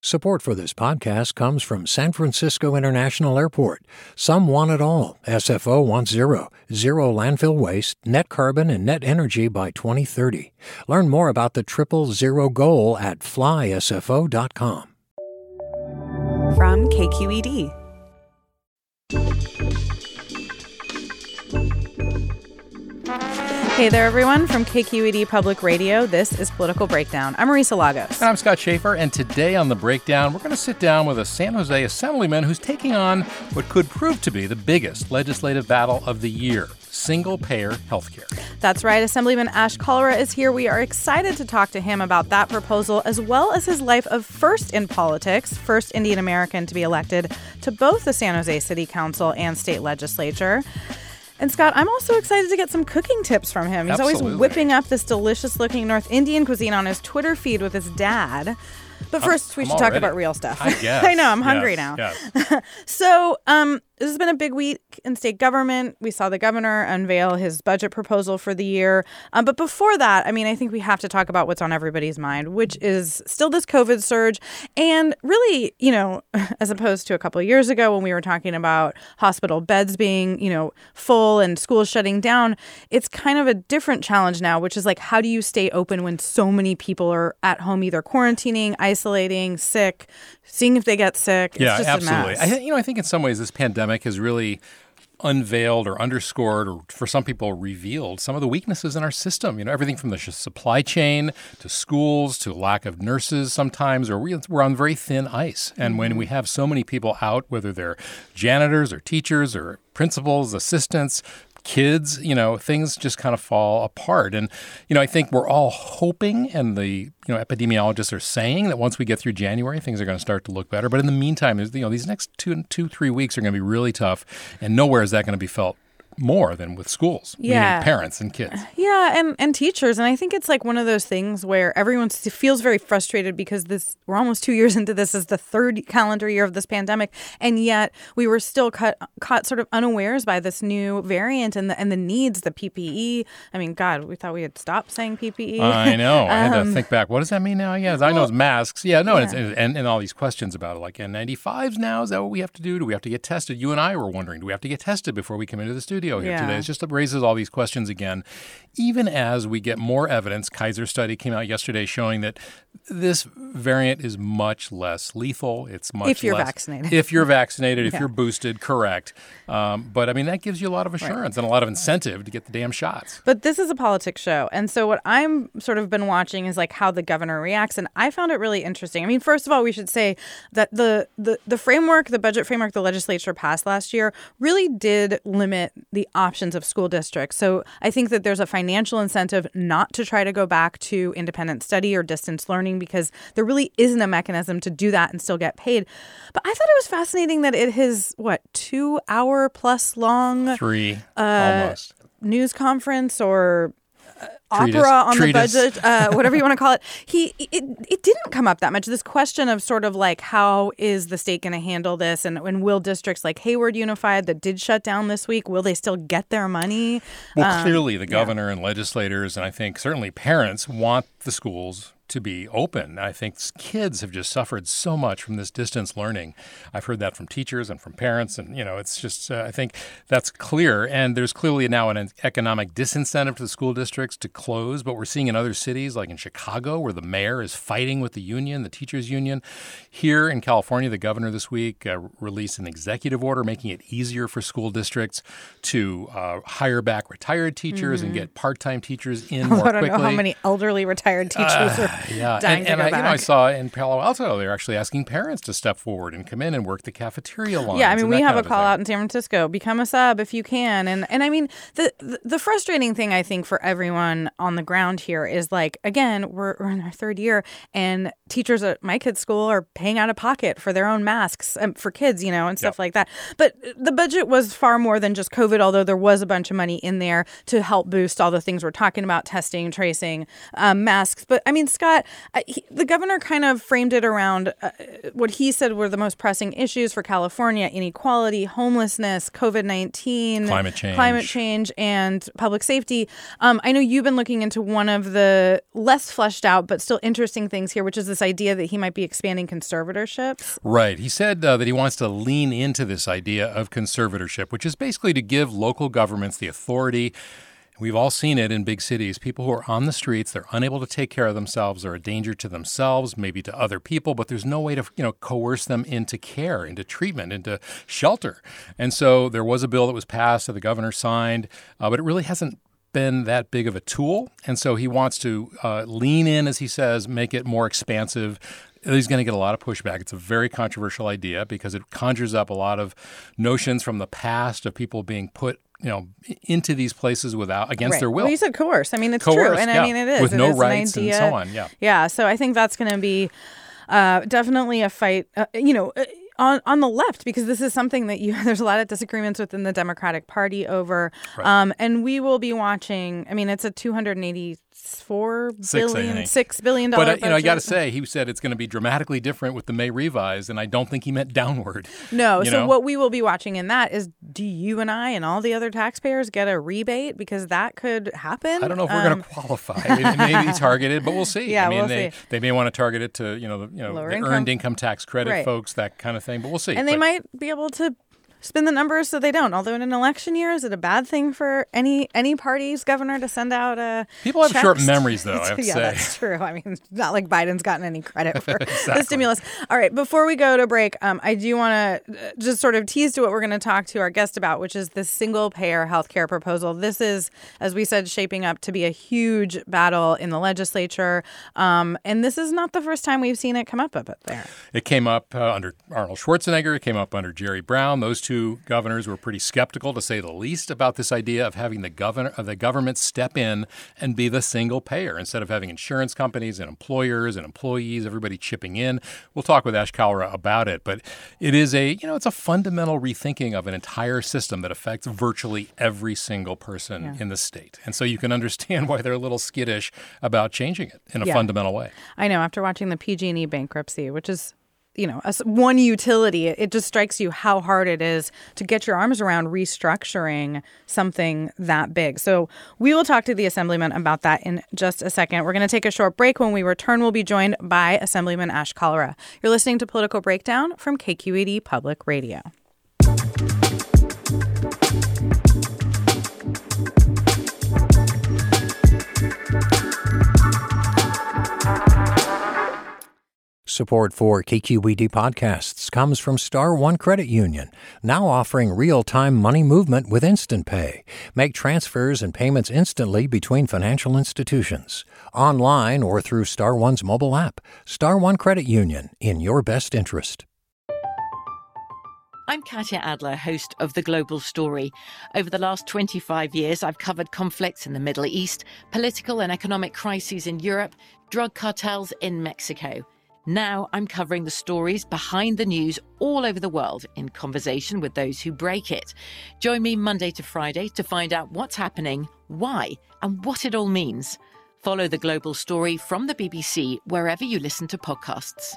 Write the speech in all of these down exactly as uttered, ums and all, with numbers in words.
Support for this podcast comes from San Francisco International Airport. Some want it all. S F O wants zero. Zero landfill waste, net carbon, and net energy by twenty thirty. Learn more about the triple zero goal at fly S F O dot com. From K Q E D. Hey there, everyone. From K Q E D Public Radio, this is Political Breakdown. I'm Marisa Lagos. And I'm Scott Schaefer, and today on The Breakdown, we're going to sit down with a San Jose assemblyman who's taking on what could prove to be the biggest legislative battle of the year, single-payer health care. That's right. Assemblyman Ash Kalra is here. We are excited to talk to him about that proposal, as well as his life of first in politics, first Indian American to be elected to both the San Jose City Council and state legislature. And Scott, I'm also excited to get some cooking tips from him. He's Absolutely. always whipping up this delicious-looking North Indian cuisine on his Twitter feed with his dad. But first, I'm, we should I'm talk already, about real stuff. I guess. I know, I'm hungry yes, now. Yes. So, um, this has been a big week in state government. We saw the governor unveil his budget proposal for the year. Um, but before that, I mean, I think we have to talk about what's on everybody's mind, which is still this COVID surge. And really, you know, as opposed to a couple of years ago when we were talking about hospital beds being, you know, full and schools shutting down, it's kind of a different challenge now, which is like, how do you stay open when so many people are at home either quarantining, isolating, sick, seeing if they get sick? It's Yeah, just absolutely. A mess. I, th- you know, I think in some ways this pandemic has really unveiled or underscored, or for some people revealed, some of the weaknesses in our system. You know, everything from the supply chain to schools to lack of nurses sometimes, or we, we're on very thin ice. And mm-hmm. when we have so many people out, whether they're janitors or teachers or principals, assistants, kids, you know, things just kind of fall apart. And, you know, I think we're all hoping, and the, you know, epidemiologists are saying that once we get through January, things are going to start to look better. But in the meantime, you know, these next two, two, three weeks are going to be really tough. And nowhere is that going to be felt more than with schools, yeah. meaning parents and kids. Yeah, and, and teachers. And I think it's like one of those things where everyone feels very frustrated because this we're almost two years into this is the third calendar year of this pandemic. And yet we were still cut, caught sort of unawares by this new variant and the, and the needs, the P P E. I mean, God, we thought we had stopped saying P P E. I know. I had um, to think back. What does that mean now? Yes, I know it's masks. Yeah, no, yeah. It's, and, and all these questions about it, like N ninety-fives now. Is that what we have to do? Do we have to get tested? You and I were wondering, do we have to get tested before we come into the studio here Yeah. today? It's just raises all these questions again, even as we get more evidence. Kaiser study came out yesterday showing that this variant is much less lethal. It's much if you're less, vaccinated. If you're vaccinated, if Yeah. you're boosted, correct. Um, but, I mean, that gives you a lot of assurance right. and a lot of incentive to get the damn shots. But this is a politics show. And so what I'm sort of been watching is like how the governor reacts. And I found it really interesting. I mean, first of all, we should say that the, the, the framework, the budget framework the legislature passed last year really did limit the options of school districts. So I think that there's a financial incentive not to try to go back to independent study or distance learning because there really isn't a mechanism to do that and still get paid. But I thought it was fascinating that it is, what, two hour plus long Three, uh, almost. news conference or uh, Treatise. opera on Treatise. the budget, uh, whatever you want to call it. He it, it didn't come up that much. This question of sort of like, how is the state going to handle this? And, and will districts like Hayward Unified that did shut down this week, will they still get their money? Well, Um, clearly the governor yeah. and legislators, and I think certainly parents, want the schools to be open. I think kids have just suffered so much from this distance learning. I've heard that from teachers and from parents, and, you know, it's just, uh, I think that's clear. And there's clearly now an economic disincentive to the school districts to close, but we're seeing in other cities, like in Chicago, where the mayor is fighting with the union, the teachers union. Here in California, the governor this week uh, released an executive order making it easier for school districts to uh, hire back retired teachers mm-hmm. and get part-time teachers in more I don't quickly. know how many elderly retired teachers Uh, are Yeah, dying and, to and go I, back. you know, I saw in Palo Alto they're actually asking parents to step forward and come in and work the cafeteria lines. Yeah, I mean, and we that have kind a of call thing. out in San Francisco: become a sub if you can. And and I mean, the, the the frustrating thing I think for everyone on the ground here is like, again, we're, we're in our third year, and teachers at my kids' school are paying out of pocket for their own masks um, for kids, you know, and stuff Yep. like that. But the budget was far more than just COVID, although there was a bunch of money in there to help boost all the things we're talking about: testing, tracing, um, masks. But I mean, Scott, I, he, the governor kind of framed it around uh, what he said were the most pressing issues for California: inequality, homelessness, COVID nineteen, Climate change. climate change, and public safety. Um, I know you've been looking into one of the less fleshed out but still interesting things here, which is the this idea that he might be expanding conservatorships. Right. He said uh, that he wants to lean into this idea of conservatorship, which is basically to give local governments the authority. We've all seen it in big cities. People who are on the streets, they're unable to take care of themselves, they're a danger to themselves, maybe to other people, but there's no way to, you know, coerce them into care, into treatment, into shelter. And so there was a bill that was passed that the governor signed, uh, but it really hasn't been that big of a tool. And so he wants to uh, lean in, as he says, make it more expansive. He's going to get a lot of pushback. It's a very controversial idea because it conjures up a lot of notions from the past of people being put, you know, into these places without against right. their will. Well, you said coerce. I mean, it's coerce, true, and yeah. I mean, it is with it no is rights an idea. and so on. Yeah, yeah. So I think that's going to be uh, definitely a fight. Uh, you know. Uh, On on the left, because this is something that you there's a lot of disagreements within the Democratic Party over, right. um, and we will be watching. I mean, it's a two hundred eighty-four Six, billion, six billion dollar. But uh, you know, I got to say, he said it's going to be dramatically different with the May revise, and I don't think he meant downward. No. You so know? what we will be watching in that is, do you and I and all the other taxpayers get a rebate, because that could happen? I don't know if we're um, going to qualify. It, it may be targeted, but we'll see. Yeah, I mean, we'll they, see. they may want to target it to you know the you know Lower the income. earned income tax credit Right. folks, that kind of thing. But we'll see. And they But- might be able to spin the numbers so they don't. Although in an election year, is it a bad thing for any any party's governor to send out a People have checks? short memories, though, I have to yeah, say. that's true. I mean, it's not like Biden's gotten any credit for Exactly. the stimulus. All right, before we go to break, um, I do want to just sort of tease to what we're going to talk to our guest about, which is the single-payer healthcare proposal. This is, as we said, shaping up to be a huge battle in the legislature, um, and this is not the first time we've seen it come up up there. It came up uh, under Arnold Schwarzenegger. It came up under Jerry Brown. Those two governors were pretty skeptical, to say the least, about this idea of having the governor of the government step in and be the single payer instead of having insurance companies and employers and employees, everybody chipping in. We'll talk with Ash Kalra about it, but it is a you know it's a fundamental rethinking of an entire system that affects virtually every single person Yeah. in the state, and so you can understand why they're a little skittish about changing it in a Yeah. fundamental way. I know, after watching the P G and E bankruptcy, which is, you know, a s one utility, it, it just strikes you how hard it is to get your arms around restructuring something that big. So we will talk to the Assemblyman about that in just a second. We're going to take a short break. When we return, we'll be joined by Assemblyman Ash Kalra. You're listening to Political Breakdown from K Q E D Public Radio. Support for K Q E D podcasts comes from Star One Credit Union, now offering real-time money movement with Instant Pay. Make transfers and payments instantly between financial institutions, online or through Star One's mobile app. Star One Credit Union, in your best interest. I'm Katya Adler, host of The Global Story. Over the last twenty-five years, I've covered conflicts in the Middle East, political and economic crises in Europe, drug cartels in Mexico. Now I'm covering the stories behind the news all over the world in conversation with those who break it. Join me Monday to Friday to find out what's happening, why, and what it all means. Follow The Global Story from the B B C wherever you listen to podcasts.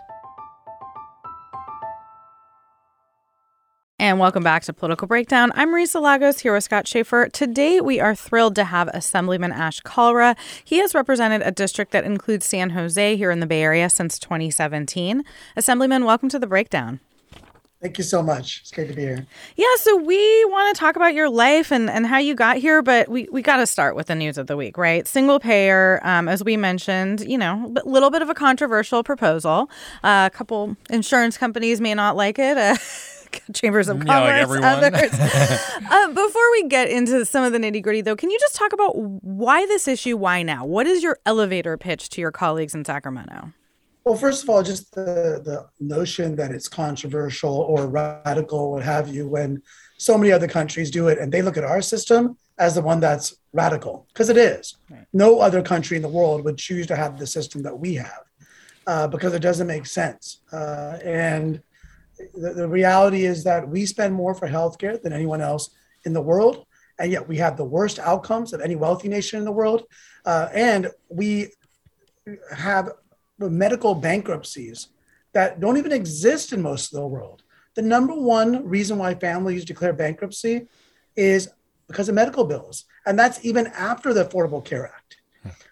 And welcome back to Political Breakdown. I'm Marisa Lagos here with Scott Schaefer. Today, we are thrilled to have Assemblyman Ash Kalra. He has represented a district that includes San Jose here in the Bay Area since twenty seventeen. Assemblyman, welcome to the Breakdown. Thank you so much. It's great to be here. Yeah, so we want to talk about your life and, and how you got here, but we, we got to start with the news of the week, right? Single payer, um, as we mentioned, you know, a little bit of a controversial proposal. Uh, a couple insurance companies may not like it. Uh, Chambers of Yeah, Commerce, like others. uh, before we get into some of the nitty gritty, though, can you just talk about why this issue? Why now? What is your elevator pitch to your colleagues in Sacramento? Well, first of all, just the, the notion that it's controversial or radical, what have you, when so many other countries do it and they look at our system as the one that's radical, because it is. Right. No other country in the world would choose to have the system that we have uh, because it doesn't make sense. Uh, and The, the reality is that we spend more for healthcare than anyone else in the world, and yet we have the worst outcomes of any wealthy nation in the world. Uh, and we have medical bankruptcies that don't even exist in most of the world. The number one reason why families declare bankruptcy is because of medical bills. And that's even after the Affordable Care Act.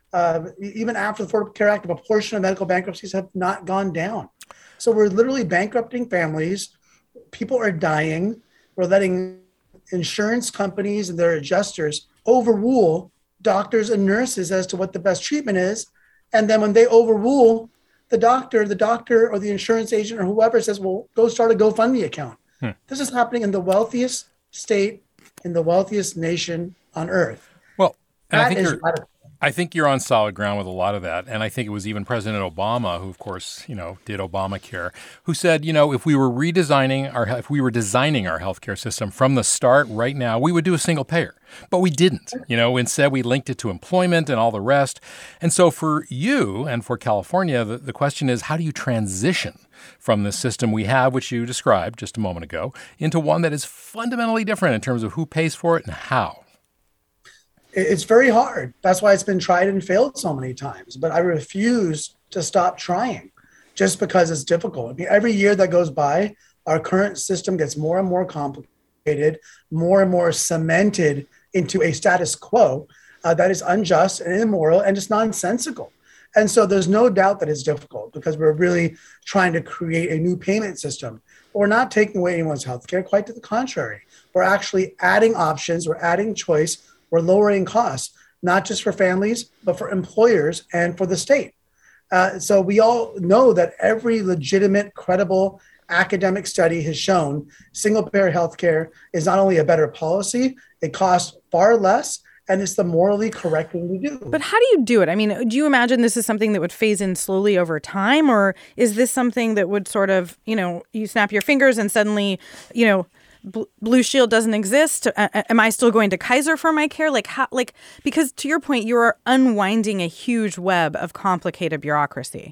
uh, even after the Affordable Care Act, a portion of medical bankruptcies have not gone down. So we're literally bankrupting families. People are dying. We're letting insurance companies and their adjusters overrule doctors and nurses as to what the best treatment is. And then when they overrule the doctor, the doctor or the insurance agent or whoever says, well, go start a GoFundMe account. Hmm. This is happening in the wealthiest state, in the wealthiest nation on earth. Well, and that I think is you're, radical. I think you're on solid ground with a lot of that. And I think it was even President Obama, who, of course, you know, did Obamacare, who said, you know, if we were redesigning our, if we were designing our healthcare system from the start right now, we would do a single payer. But we didn't. You know, instead, we linked it to employment and all the rest. And so for you and for California, the, the question is, how do you transition from the system we have, which you described just a moment ago, into one that is fundamentally different in terms of who pays for it and how? It's very hard. That's why it's been tried and failed so many times. But I refuse to stop trying just because it's difficult. I mean, every year that goes by, our current system gets more and more complicated, more and more cemented into a status quo uh, that is unjust and immoral and just nonsensical. And so there's no doubt that it's difficult because we're really trying to create a new payment system. But we're not taking away anyone's healthcare, quite to the contrary. We're actually adding options, we're adding choice, we're lowering costs, not just for families, but for employers and for the state. Uh, so we all know that every legitimate, credible academic study has shown single-payer healthcare is not only a better policy, it costs far less, and it's the morally correct thing to do. But how do you do it? I mean, do you imagine this is something that would phase in slowly over time, or is this something that would sort of, you know, you snap your fingers and suddenly, you know, Blue Shield doesn't exist? Am I still going to Kaiser for my care? Like, how, like, because to your point, you're unwinding a huge web of complicated bureaucracy.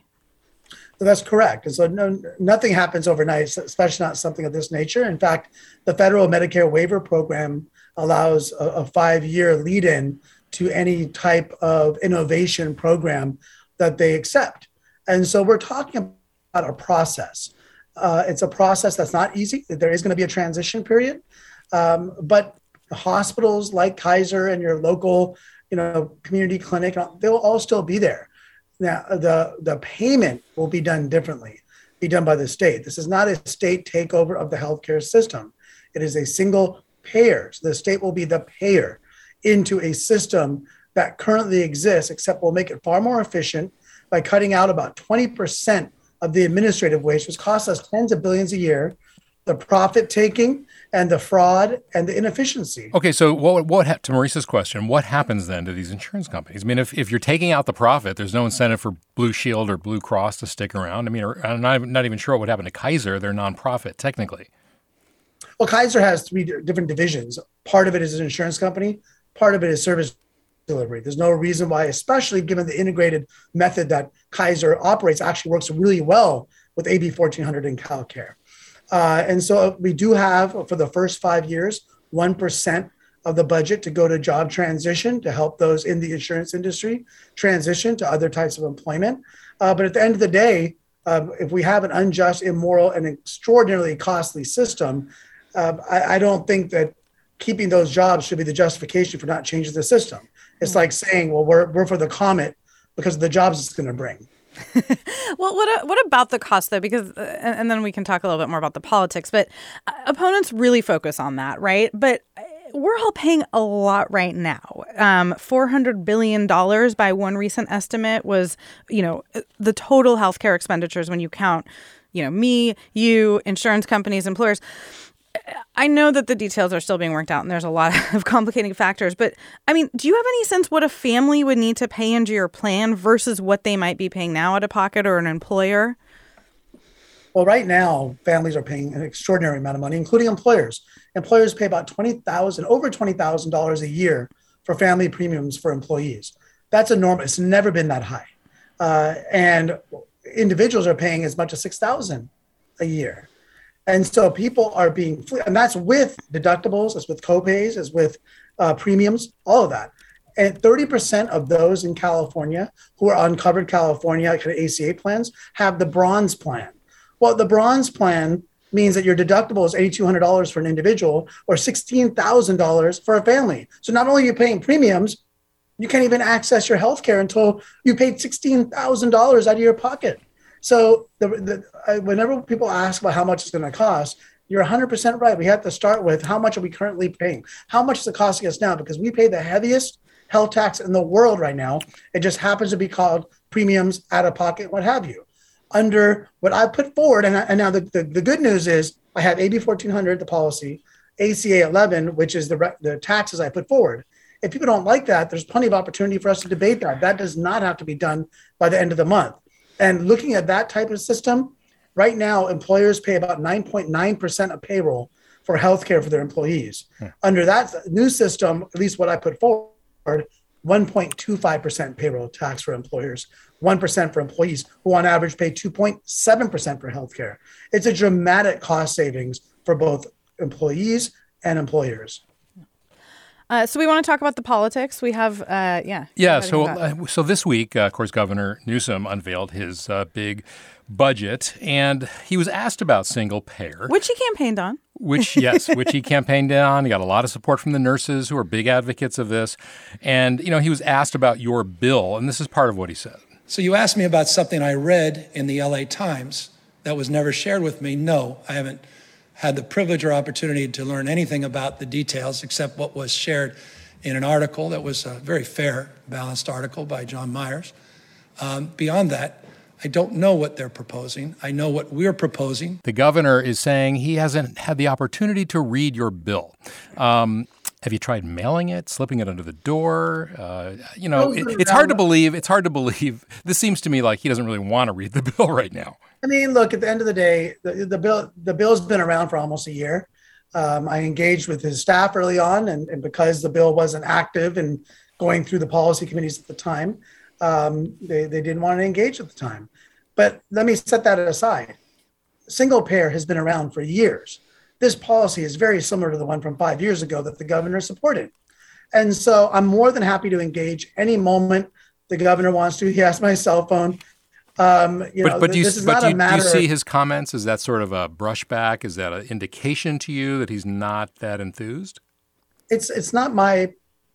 So that's correct. And so no, nothing happens overnight, especially not something of this nature. In fact, the federal Medicare waiver program allows a, a five-year lead-in to any type of innovation program that they accept. And so we're talking about a process. Uh, it's a process that's not easy. There is going to be a transition period, um, but hospitals like Kaiser and your local, you know, community clinic, they'll all still be there. Now, the the payment will be done differently, be done by the state. This is not a state takeover of the healthcare system. It is a single payer. So the state will be the payer into a system that currently exists, except we'll make it far more efficient by cutting out about twenty percent of the administrative waste, which costs us tens of billions a year, the profit taking and the fraud and the inefficiency. Okay, so what, what ha- to Maurice's question, what happens then to these insurance companies? I mean, if, if you're taking out the profit, there's no incentive for Blue Shield or Blue Cross to stick around. I mean, or, I'm not, not even sure what would happen to Kaiser. They're nonprofit, technically. Well, Kaiser has three d- different divisions. Part of it is an insurance company. Part of it is service delivery. There's no reason why, especially given the integrated method that Kaiser operates, actually works really well with A B fourteen hundred and CalCare. Uh, and so we do have, for the first five years, one percent of the budget to go to job transition to help those in the insurance industry transition to other types of employment. Uh, but at the end of the day, uh, if we have an unjust, immoral, and extraordinarily costly system, uh, I, I don't think that keeping those jobs should be the justification for not changing the system. It's like saying, well, we're we're for the comet because of the jobs it's going to bring. Well, what what about the cost, though? Because, uh, and then we can talk a little bit more about the politics, but uh, opponents really focus on that, right? But we're all paying a lot right now. Um, four hundred billion dollars by one recent estimate was, you know, the total healthcare expenditures when you count, you know, me, you, insurance companies, employers. I know that the details are still being worked out and there's a lot of complicating factors, but I mean, do you have any sense what a family would need to pay into your plan versus what they might be paying now out of pocket or an employer? Well, right now, families are paying an extraordinary amount of money, including employers. Employers pay about twenty thousand dollars, over twenty thousand dollars a year for family premiums for employees. That's enormous. It's never been that high. Uh, and individuals are paying as much as six thousand dollars a year. And so people are being, and that's with deductibles, that's with copays, it's with uh, premiums, all of that. And thirty percent of those in California who are on Covered California kind of A C A plans have the bronze plan. Well, the bronze plan means that your deductible is eight thousand two hundred dollars for an individual or sixteen thousand dollars for a family. So not only are you paying premiums, you can't even access your health care until you paid sixteen thousand dollars out of your pocket. So the, the, I, whenever people ask about how much it's going to cost, you're one hundred percent right. We have to start with how much are we currently paying? How much is it costing us now? Because we pay the heaviest health tax in the world right now. It just happens to be called premiums, out of pocket, what have you. Under what I put forward, and, I, and now the, the, the good news is I have A B fourteen hundred, the policy, A C A eleven, which is the, the taxes I put forward. If people don't like that, there's plenty of opportunity for us to debate that. That does not have to be done by the end of the month. And looking at that type of system, right now, employers pay about nine point nine percent of payroll for healthcare for their employees. Hmm. Under that new system, at least what I put forward, one point two five percent payroll tax for employers, one percent for employees, who on average pay two point seven percent for healthcare. It's a dramatic cost savings for both employees and employers. Uh, so we want to talk about the politics. We have, uh, yeah. Yeah, so uh, so this week, uh, of course, Governor Newsom unveiled his uh, big budget, and he was asked about single payer. Which he campaigned on. Which, yes, which he campaigned on. He got a lot of support from the nurses, who are big advocates of this. And, you know, he was asked about your bill, and this is part of what he said. So you asked me about something I read in the L A Times that was never shared with me. No, I haven't had the privilege or opportunity to learn anything about the details except what was shared in an article that was a very fair, balanced article by John Myers. Um, beyond that, I don't know what they're proposing. I know what we're proposing. The governor is saying he hasn't had the opportunity to read your bill. Um, have you tried mailing it, slipping it under the door? Uh, you know, it, it's hard to believe. It's hard to believe. This seems to me like he doesn't really want to read the bill right now. I mean, look, at the end of the day, the, the bill the bill's been around for almost a year. Um, I engaged with his staff early on, and, and because the bill wasn't active and going through the policy committees at the time, um, they, they didn't want to engage at the time. But let me set that aside. Single payer has been around for years. This policy is very similar to the one from five years ago that the governor supported. And so I'm more than happy to engage any moment the governor wants to. He has my cell phone. Um, you but know, but, do you, this is but not do, a you, matter do you see his comments? Is that sort of a brushback? Is that an indication to you that he's not that enthused? It's it's not my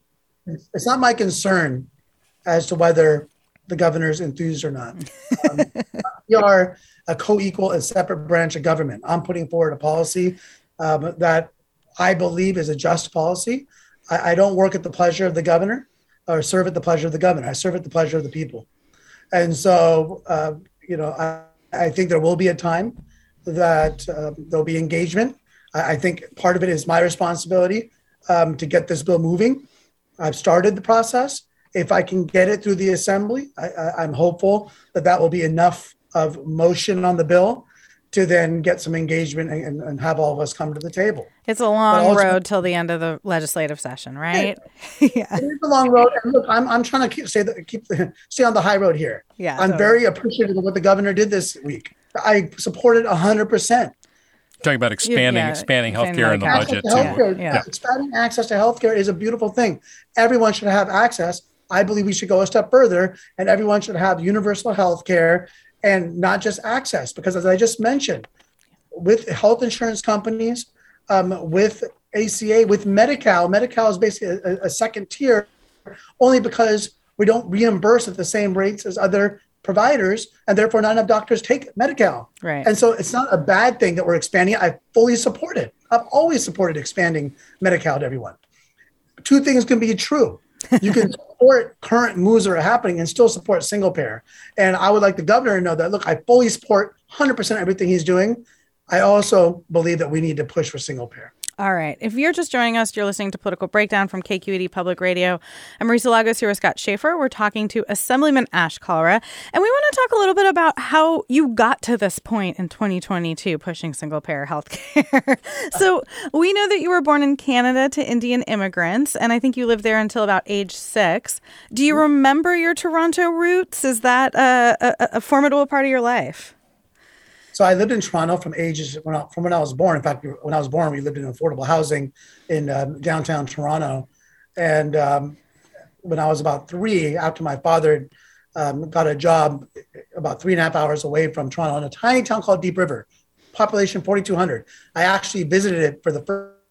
it's not my concern as to whether the governor's enthused or not. Um, we are a co-equal and separate branch of government. I'm putting forward a policy um, that I believe is a just policy. I, I don't work at the pleasure of the governor or serve at the pleasure of the governor. I serve at the pleasure of the people. And so, uh, you know, I, I think there will be a time that uh, there'll be engagement. I, I think part of it is my responsibility um, to get this bill moving. I've started the process. If I can get it through the assembly, I, I, I'm hopeful that that will be enough of motion on the bill to then get some engagement and, and have all of us come to the table. It's a long also, road till the end of the legislative session, right? It, yeah. It is a long road. And look, I'm I'm trying to keep stay the, keep the, stay on the high road here. Yeah, I'm totally. very appreciative of what the governor did this week. I supported one hundred percent. Talking about expanding yeah, expanding healthcare in the budget too. Yeah. Yeah. Expanding access to healthcare is a beautiful thing. Everyone should have access. I believe we should go a step further, and everyone should have universal healthcare. And not just access, because as I just mentioned, with health insurance companies, um, with A C A, with Medi-Cal, Medi-Cal is basically a, a second tier only because we don't reimburse at the same rates as other providers, and therefore not enough doctors take Medi-Cal. Right. And so it's not a bad thing that we're expanding it. I fully support it. I've always supported expanding Medi-Cal to everyone. Two things can be true. You can support current moves that are happening and still support single payer. And I would like the governor to know that, look, I fully support one hundred percent everything he's doing. I also believe that we need to push for single payer. All right. If you're just joining us, you're listening to Political Breakdown from K Q E D Public Radio. I'm Marisa Lagos here with Scott Schaefer. We're talking to Assemblyman Ash Kalra. And we want to talk a little bit about how you got to this point in twenty twenty-two, pushing single-payer health care. So we know that you were born in Canada to Indian immigrants, and I think you lived there until about age six. Do you remember your Toronto roots? Is that a, a, a formidable part of your life? So I lived in Toronto from ages when I, from when I was born. In fact, when I was born, we lived in affordable housing in um, downtown Toronto. And um, when I was about three, after my father um, got a job about three and a half hours away from Toronto in a tiny town called Deep River, population forty-two hundred, I actually visited it for the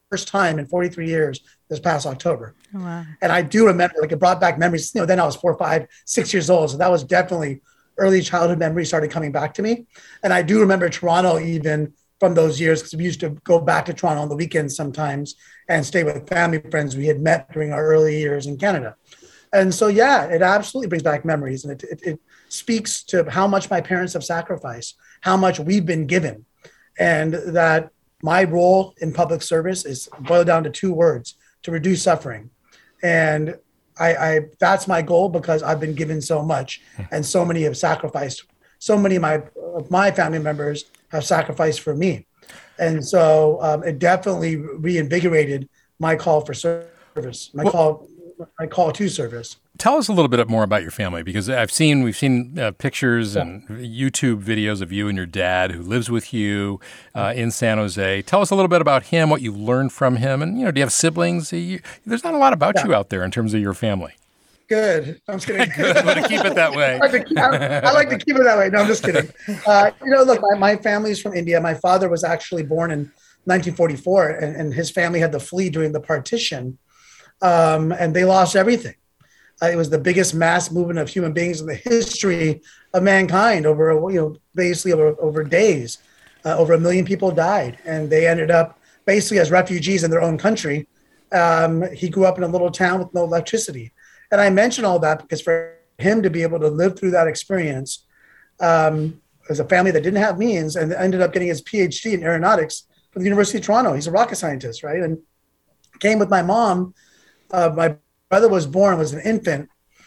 first time in forty-three years this past October. Oh, wow. And I do remember, like, it brought back memories. You know, then I was four, five, six years old. So that was definitely early childhood memories started coming back to me. And I do remember Toronto even from those years, because we used to go back to Toronto on the weekends sometimes and stay with family friends we had met during our early years in Canada. And so, yeah, it absolutely brings back memories. And it, it, it speaks to how much my parents have sacrificed, how much we've been given. And that my role in public service is boiled down to two words: to reduce suffering. And I, I that's my goal, because I've been given so much, and so many have sacrificed. So many of my of my family members have sacrificed for me. And so um, it definitely reinvigorated my call for service, my well, call my call to service. Tell us a little bit more about your family, because I've seen, we've seen uh, pictures and YouTube videos of you and your dad, who lives with you uh, in San Jose. Tell us a little bit about him, what you learned from him, and, you know, do you have siblings? You, there's not a lot about yeah. you out there in terms of your family. Good. I'm just kidding. Good. I'm going to keep it that way. I, like to keep, I, I like to keep it that way. No, I'm just kidding. Uh, you know, look, my, my family is from India. My father was actually born in nineteen forty-four, and, and his family had to flee during the partition, um, and they lost everything. Uh, it was the biggest mass movement of human beings in the history of mankind. Over, you know, basically over, over days, uh, over a million people died, and they ended up basically as refugees in their own country. Um, he grew up in a little town with no electricity. And I mention all that because for him to be able to live through that experience um, as a family that didn't have means, and ended up getting his P H D in aeronautics from the University of Toronto. He's a rocket scientist, right? And came with my mom. Uh, my brother was born, was an infant.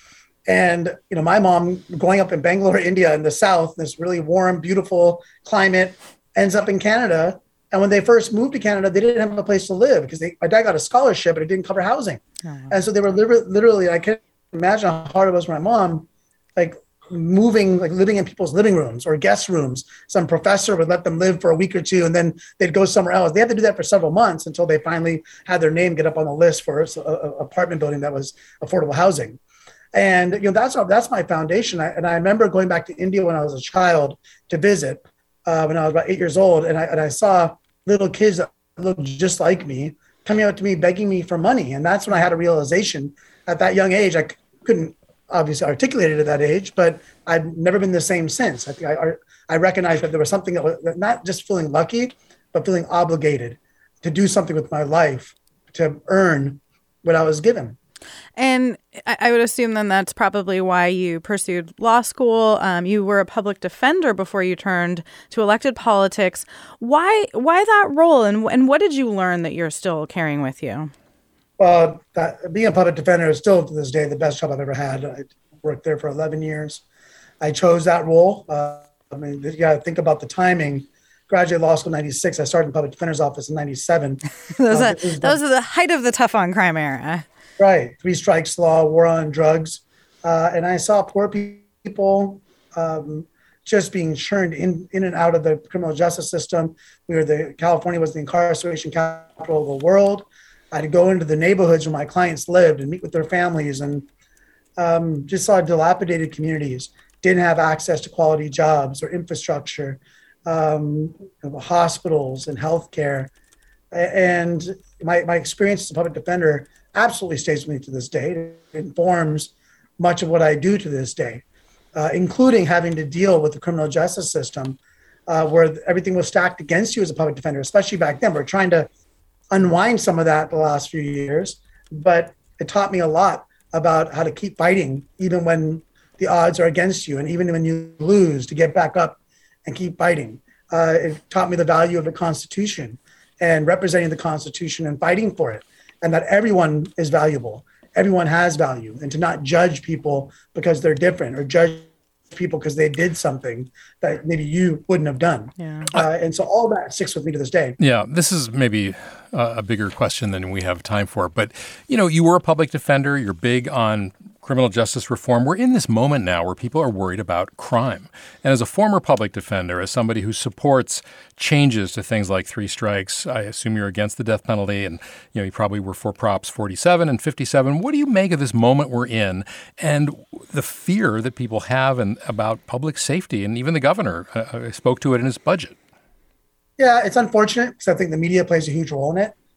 And, you know, my mom growing up in Bangalore, India, in the South, this really warm, beautiful climate, ends up in Canada. And when they first moved to Canada, they didn't have a place to live because they, my dad got a scholarship, but it didn't cover housing. Oh. And so they were literally, literally, I can't imagine how hard it was for my mom, like moving, like living in people's living rooms or guest rooms. Some professor would let them live for a week or two, and then they'd go somewhere else. They had to do that for several months until they finally had their name get up on the list for an apartment building that was affordable housing. And, you know, that's, that's my foundation. I, and I remember going back to India when I was a child to visit uh, when I was about eight years old. And I, and I saw little kids that looked just like me coming up to me, begging me for money. And that's when I had a realization at that young age. I couldn't obviously articulate it at that age, but I've never been the same since. I think I, I recognized that there was something that was not just feeling lucky, but feeling obligated to do something with my life to earn what I was given. And I would assume then that's probably why you pursued law school. Um, you were a public defender before you turned to elected politics. Why why that role, and and what did you learn that you're still carrying with you? Well, that, being a public defender is still to this day the best job I've ever had. I worked there for eleven years. I chose that role. Uh, I mean, you got to think about the timing. Graduated law school in ninety-six. I started in the public defender's office in ninety-seven. those uh, are, those are the height of the tough on crime era. Right. Three strikes law, war on drugs. Uh, and I saw poor people um, just being churned in, in and out of the criminal justice system. We were the, California was the incarceration capital of the world. I had to go into the neighborhoods where my clients lived and meet with their families, and um, just saw dilapidated communities, didn't have access to quality jobs or infrastructure, um, you know, hospitals and healthcare. And my, my experience as a public defender absolutely stays with me to this day. It informs much of what I do to this day, uh, including having to deal with the criminal justice system uh, where everything was stacked against you as a public defender, especially back then. We're trying to unwind some of that the last few years, but it taught me a lot about how to keep fighting, even when the odds are against you, and even when you lose, to get back up and keep fighting. Uh, it taught me the value of the Constitution and representing the Constitution and fighting for it, and that everyone is valuable. Everyone has value, and to not judge people because they're different, or judge people because they did something that maybe you wouldn't have done. Yeah. Uh, and so all that sticks with me to this day. Yeah, this is maybe a bigger question than we have time for. But, you know, you were a public defender. You're big on criminal justice reform. We're in this moment now where people are worried about crime. And as a former public defender, as somebody who supports changes to things like three strikes, I assume you're against the death penalty, and you know you probably were for Props forty-seven and fifty-seven. What do you make of this moment we're in, and the fear that people have and about public safety? And even the governor uh, spoke to it in his budget. Yeah, it's unfortunate because I think the media plays a huge role in it.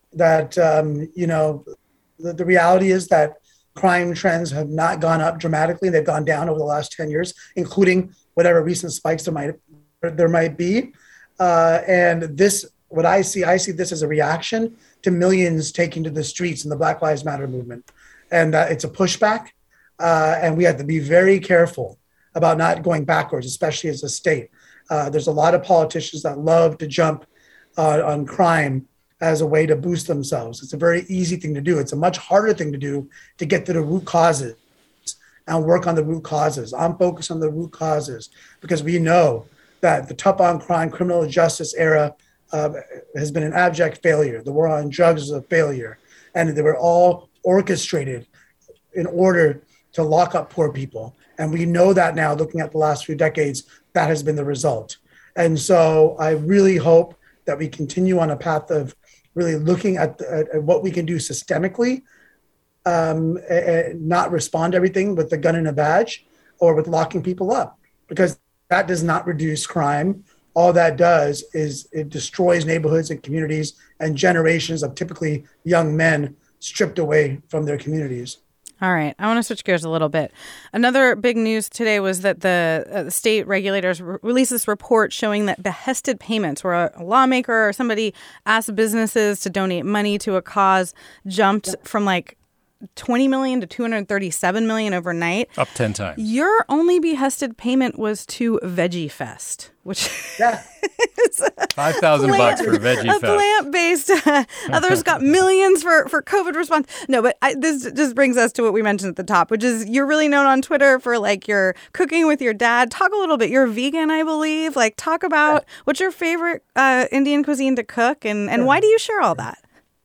that, um, you know, the, the reality is that crime trends have not gone up dramatically. They've gone down over the last ten years, including whatever recent spikes there might there might be. Uh, and this, what I see, I see this as a reaction to millions taking to the streets in the Black Lives Matter movement. And uh, it's a pushback. Uh, and we have to be very careful about not going backwards, especially as a state. Uh, there's a lot of politicians that love to jump uh, on crime as a way to boost themselves. It's a very easy thing to do. It's a much harder thing to do to get to the root causes and work on the root causes. I'm focused on the root causes because we know that the tough on crime criminal justice era uh, has been an abject failure. The war on drugs is a failure. And they were all orchestrated in order to lock up poor people. And we know that now, looking at the last few decades, that has been the result. And so I really hope that we continue on a path of really looking at, the, at what we can do systemically, um, and not respond to everything with the gun and a badge or with locking people up, because that does not reduce crime. All that does is it destroys neighborhoods and communities and generations of typically young men stripped away from their communities. All right. I want to switch gears a little bit. Another big news today was that the, uh, the state regulators re- released this report showing that behested payments, where a lawmaker or somebody asked businesses to donate money to a cause, jumped from like twenty million to two hundred thirty-seven million overnight. Up ten times. Your only behested payment was to Veggie Fest, which yeah. is five thousand bucks for Veggie a Fest. plant-based. Uh, others got millions for, for COVID response. No, but I, this just brings us to what we mentioned at the top, which is you're really known on Twitter for like your cooking with your dad. Talk a little bit. You're vegan, I believe. Like talk about yeah. what's your favorite uh, Indian cuisine to cook, and, and yeah. why do you share all that?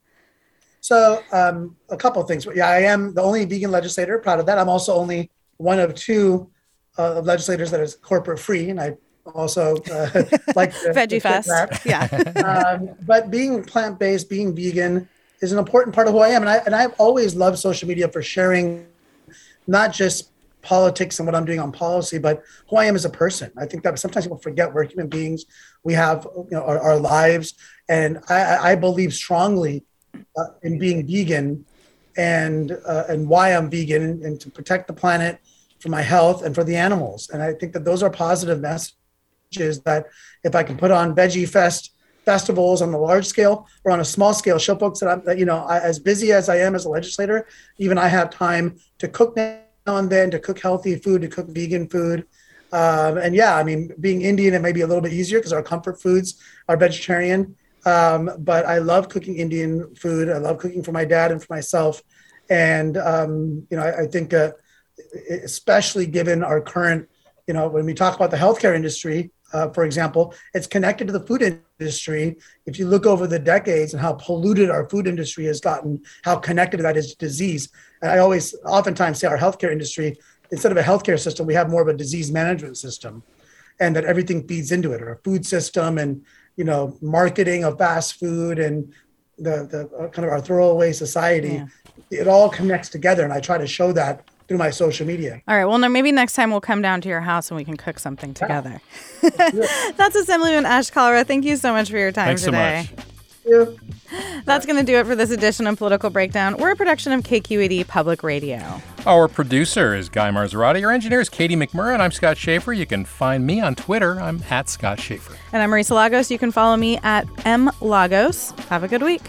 So um, a couple of things. Yeah, I am the only vegan legislator. Proud of that. I'm also only one of two uh, legislators that is corporate free, and I also uh, like to, Veggie to Fest. That. Yeah. um, but being plant-based, being vegan is an important part of who I am, and I and I've always loved social media for sharing, not just politics and what I'm doing on policy, but who I am as a person. I think that sometimes people forget we're human beings. We have you know our, our lives, and I, I believe strongly Uh, in being vegan and uh, and why I'm vegan and, and to protect the planet for my health and for the animals. And I think that those are positive messages that if I can put on Veggie Fest festivals on the large scale or on a small scale, show folks that I'm, that, you know, I, as busy as I am as a legislator, even I have time to cook now and then, to cook healthy food, to cook vegan food. Um, and yeah, I mean, being Indian, it may be a little bit easier because our comfort foods are vegetarian. Um, but I love cooking Indian food. I love cooking for my dad and for myself. And, um, you know, I, I think, uh, especially given our current, you know, when we talk about the healthcare industry, uh, for example, it's connected to the food industry. If you look over the decades and how polluted our food industry has gotten, how connected that is to disease. And I always oftentimes say our healthcare industry, instead of a healthcare system, we have more of a disease management system, and that everything feeds into it, or a food system and, you know, marketing of fast food and the, the uh, kind of our throwaway society. Yeah. It all connects together. And I try to show that through my social media. All right. Well, no, maybe next time we'll come down to your house and we can cook something together. Yeah. That's Assemblyman Ash Kalra. Thank you so much for your time Thanks today. So much. Yeah. That's going to do it for this edition of Political Breakdown. We're a production of K Q E D Public Radio. Our producer is Guy Marzarati. Our engineer is Katie McMurray. I'm Scott Schaefer. You can find me on Twitter. I'm at Scott Schaefer. And I'm Marisa Lagos. You can follow me at M Lagos. Have a good week.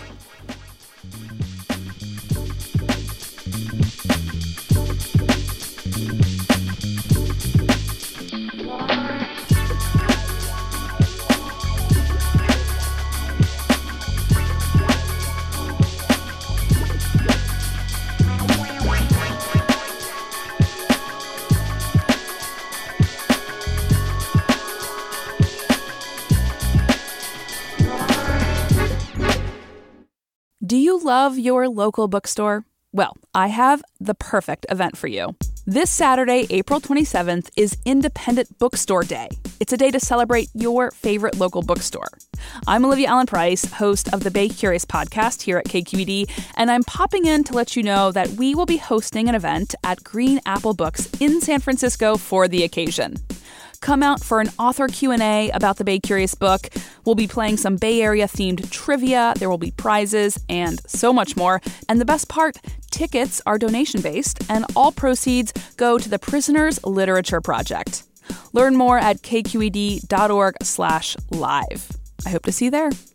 Do you love your local bookstore? Well, I have the perfect event for you. This Saturday, April twenty-seventh, is Independent Bookstore Day. It's a day to celebrate your favorite local bookstore. I'm Olivia Allen Price, host of the Bay Curious podcast here at K Q E D, and I'm popping in to let you know that we will be hosting an event at Green Apple Books in San Francisco for the occasion. Come out for an author Q and A about the Bay Curious book. We'll be playing some Bay Area-themed trivia. There will be prizes and so much more. And the best part, tickets are donation-based, and all proceeds go to the Prisoners Literature Project. Learn more at kqed.org slash live. I hope to see you there.